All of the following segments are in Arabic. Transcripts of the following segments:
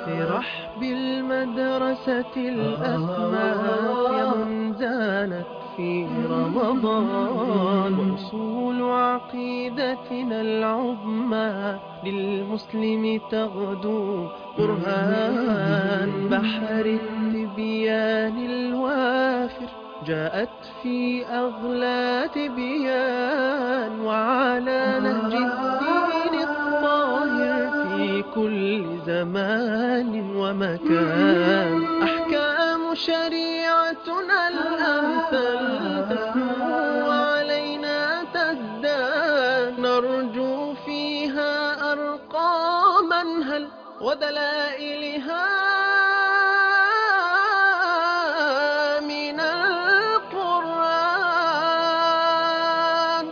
في رحب المدرسة الأسماء يا من زانت في رمضان، وأصول عقيدتنا العظمى للمسلم تغدو برهان. بحر التبيان الوافر جاءت في أغلى تبيان، وعلى نهج الدين الطاهر في كل زمان ومكان. أحكام شريعتنا الأمثل تسمو علينا تزداد، نرجو فيها أرقاما هل ودلائلها من القرآن.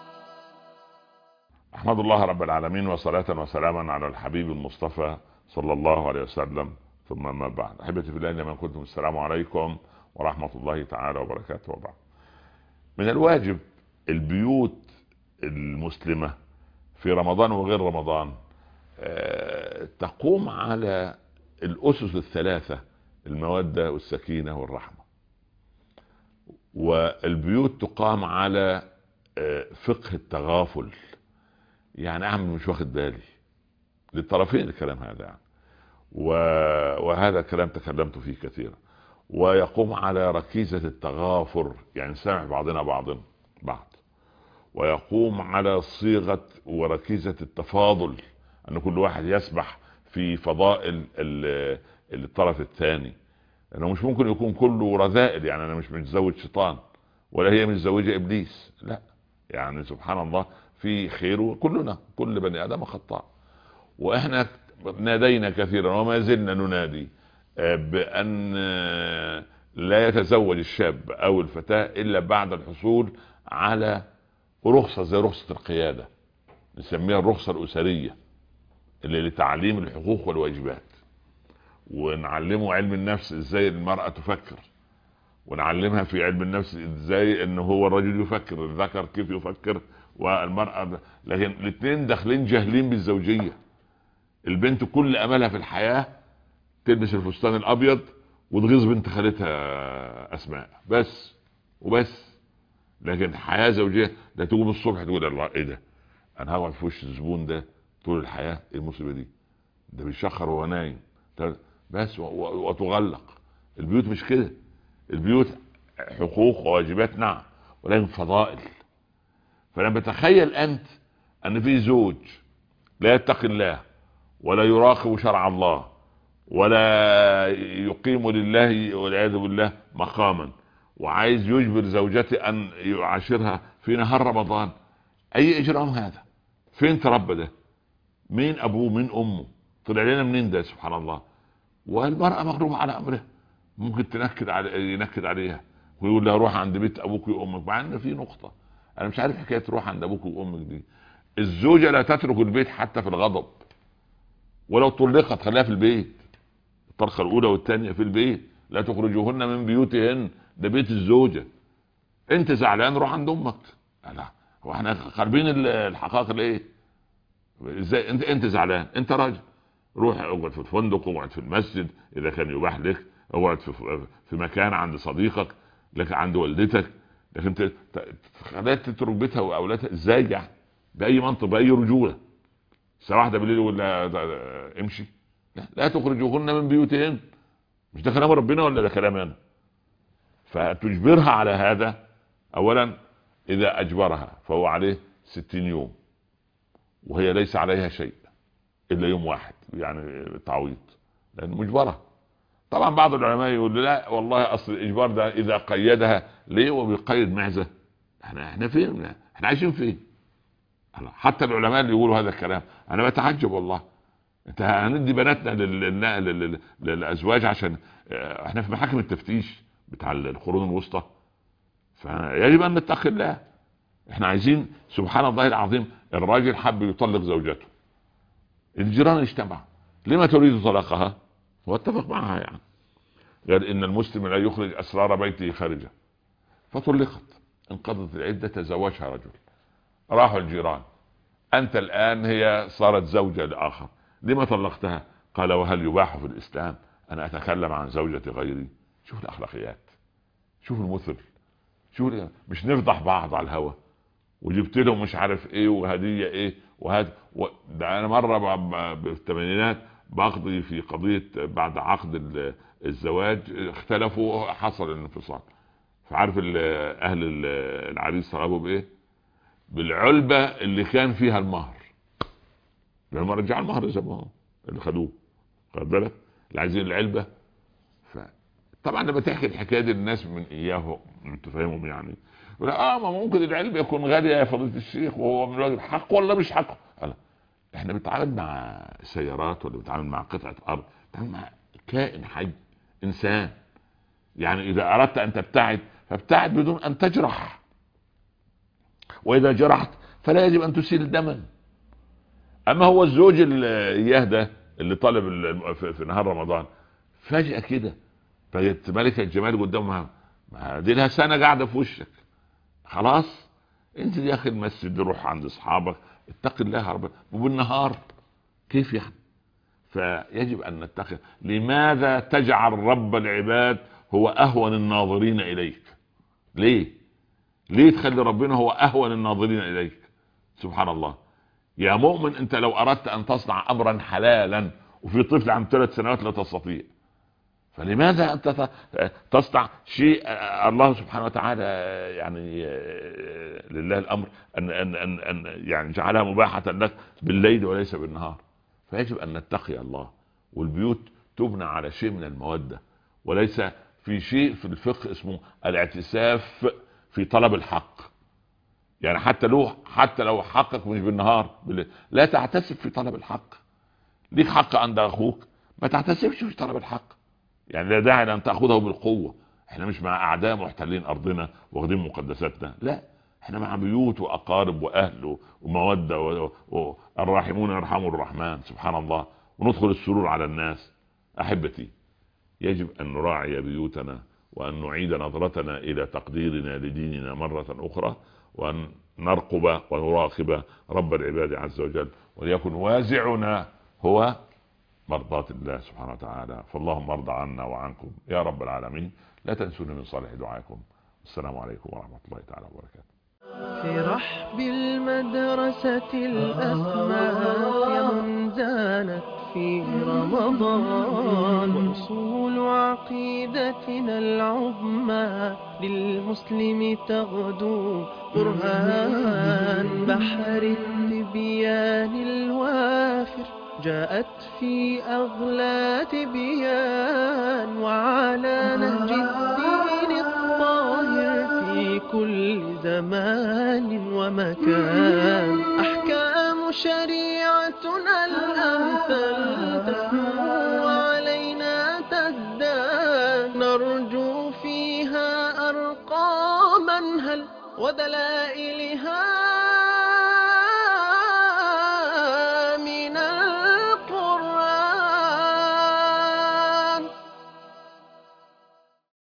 أحمد الله رب العالمين، وصلاة وسلاما على الحبيب المصطفى صلى الله عليه وسلم، ثم ما بعد. أحبتي في الله، لما كنتم السلام عليكم ورحمة الله تعالى وبركاته. وبعد، من الواجب البيوت المسلمة في رمضان وغير رمضان تقوم على الأسس الثلاثة: المودة والسكينة والرحمة. والبيوت تقام على فقه التغافل، يعني أعمل مش واخد بالي، للطرفين الكلام هذا يعني. وهذا كلام تكلمت فيه كثيرا. ويقوم على ركيزة التغافر، يعني سامع بعضنا بعض. ويقوم على صيغة وركيزة التفاضل، أن كل واحد يسبح في فضائل الطرف الثاني. أنه مش ممكن يكون كله رذائل، يعني أنا مش متزوج شيطان ولا هي متزوجة إبليس، لا، يعني سبحان الله في خير، وكلنا كل بني آدم خطاء. وإحنا نادينا كثيرا وما زلنا ننادي بأن لا يتزوج الشاب أو الفتاة إلا بعد الحصول على رخصة زي رخصة القيادة، نسميها الرخصة الأسرية، اللي لتعليم الحقوق والواجبات. ونعلمه علم النفس، ازاي المرأة تفكر، ونعلمها في علم النفس ازاي ان هو الرجل يفكر، الذكر كيف يفكر والمرأة. لكن الاثنين داخلين جاهلين بالزوجية. البنت كل املها في الحياة تلبس الفستان الابيض وتغيظ بنت خالتها اسماء بس وبس. لكن حياة زوجية لا، تقوم الصبح تقول الله ايه ده، انا هقعد في وش الزبون ده طول الحياة، ايه المصيبة دي، ده بيشخر وهو نايم بس، وتغلق. البيوت مش كده، البيوت حقوق وواجبات نعم، ولكن فضائل. فلما تخيل انت ان في زوج لا يتقي الله ولا يراقب شرع الله ولا يقيم لله والعياذ بالله مقاما، وعايز يجبر زوجته ان يعاشرها في نهار رمضان، اي اجرام هذا؟ فين تربى ده؟ مين ابوه؟ مين امه؟ طلع لنا منين ده؟ سبحان الله. والمرأة مغلوبة على امرها، ممكن ينكد عليها ويقول لها روح عند بيت ابوك وامك. مع ان في نقطة انا مش عارف حكاية روح عند ابوك وامك دي. الزوجة لا تترك البيت حتى في الغضب، ولو طلقت خليها في البيت. الطلقة الاولى والثانية في البيت، لا تخرجوهن من بيوتهن، ده بيت الزوجة. انت زعلان روح عند امك. لا، هو احنا خاربين الحقائق ليه؟ ازاي انت زعلان؟ انت راجل، روح اقعد في الفندق، اقعد في المسجد اذا كان يباح لك، اقعد في مكان عند صديقك، لك عند والدتك. لكن خليها تترك بيتها واولادها ازاي يعني؟ باي منطق؟ باي رجوله؟ الساعه واحدة بالليل ولا امشي؟ لا تخرجوهن من بيوتهن. مش ده كلام ربنا ولا ده كلام انا؟ فتجبرها على هذا. اولا اذا اجبرها فهو عليه 60 يوم، وهي ليس عليها شيء الا يوم واحد يعني تعويض، لان مجبرة. طبعا بعض العلماء يقول لا والله اصل الاجبار ده اذا قيدها ليه وبيقيد معزة؟ احنا فين؟ احنا عايشين فين؟ حتى العلماء اللي يقولوا هذا الكلام انا بتعجب والله. انت هندي بناتنا للازواج عشان احنا في محاكم التفتيش بتاع القرون الوسطى؟ فيجب ان نتقي الله. احنا عايزين سبحان الله العظيم، الراجل حب يطلق زوجته، الجيران اجتمعوا، لما تريد طلاقها؟ واتفق معها يعني، قال ان المسلم لا يخرج اسرار بيته خارجه. فطلقت، انقضت العده، تزوجها رجل. راحوا الجيران، انت الان هي صارت زوجة لاخر، لما طلقتها؟ قال وهل يباح في الإسلام أن أتكلم عن زوجة غيري؟ شوف الأخلاقيات، شوف المثل، شوف مش نفضح بعض على الهوى وجبت له مش عارف ايه وهديه ايه ده انا مره بالثمانينات بقضي في قضيه بعد عقد الزواج، اختلفوا، حصل الانفصال، فعارف اهل العريس طلبوا بايه؟ بالعلبه اللي كان فيها المهر، لما رجع المهر زي ما هو اللي خدوه، خد بالك اللي عايزين العلبه. طبعا لما تحكي الحكايه دي الناس من اياه انت فاهمهم يعني، ما ممكن العلم يكون غالي يا فضيله الشيخ وهو من الواجب حق ولا مش حق. احنا بنتعامل مع سيارات ولا بنتعامل مع قطعه ارض؟ بنتعامل مع كائن حي، انسان. يعني اذا اردت ان تبتعد فابتعد بدون ان تجرح، واذا جرحت فلا يجب ان تسيل دما. اما هو الزوج اللي اياه ده اللي طالب في نهار رمضان فجأة كده فجت ملكة الجمال قدامها، ما دي لها سنة قاعدة في وشك، خلاص انزل يا اخي المسجد، روح عند اصحابك، اتق الله ربنا. وبالنهار كيف يعني؟ فيجب ان نتقي. لماذا تجعل رب العباد هو اهون الناظرين اليك؟ ليه تخلي ربنا هو اهون الناظرين اليك؟ سبحان الله. يا مؤمن انت لو اردت ان تصنع امرا حلالا وفي طفل عن 3 سنوات لا تستطيع، فلماذا انت تصنع شيء الله سبحانه وتعالى يعني لله الامر ان يعني جعلها مباحة لك بالليل وليس بالنهار؟ فيجب ان نتقي الله، والبيوت تبنى على شيء من المودة، وليس في شيء في الفقه اسمه الاعتساف في طلب الحق. يعني حتى لو حقك مش بالنهار بالليل لا تعتسف في طلب الحق. ليك حق عند اخوك، ما تعتسفش في طلب الحق. يعني لا داعي ان تاخذه بالقوه. احنا مش مع اعداء محتلين ارضنا واخذين مقدساتنا، لا، احنا مع بيوت واقارب واهل وموده والراحمون يرحمه الرحمن سبحان الله، وندخل السرور على الناس. احبتي، يجب ان نراعي بيوتنا وان نعيد نظرتنا الى تقديرنا لديننا مره اخرى، وان نرقب ونراقب رب العباد عز وجل، وليكن وازعنا هو مرضاة الله سبحانه وتعالى. فاللهم ارضى عنا وعنكم يا رب العالمين. لا تنسوني من صالح دعائكم. السلام عليكم ورحمة الله تعالى وبركاته. في رحب المدرسة الأسماء يا من زانت في رمضان، وأصول عقيدتنا العظمى للمسلم تغدو برهان. بحر التبيان الوافر جاءت في أغلى تبيان، وعلى نهج الدين الطاهر في كل زمان ومكان. أحكام شريعتنا الأمثل تسمو وعلينا تزداد، نرجو فيها أرقاما هل ودلائلها